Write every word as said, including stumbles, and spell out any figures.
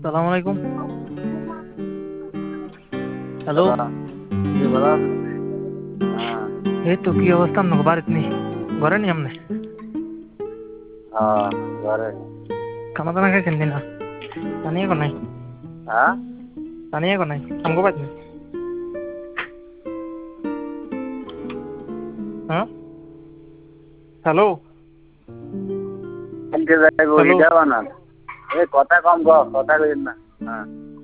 সালাম আলাইকুম। হ্যালো। জি বলুন। হ্যাঁ। এই তো কি অবস্থা আপনাকে বাড়িতে নেই? ঘরে নি আপনি? হ্যাঁ, ঘরে। খানা দানা খাইছেন দিনা? পানি এখন নাই? হ্যাঁ? পানি এখন নাই? আমগো বাদ নেই। হ্যাঁ? হ্যালো। কিনতে যাইব হ্যালো। ইটা বানান। এ কথা কম কও, কথা কইন না। হ্যাঁ।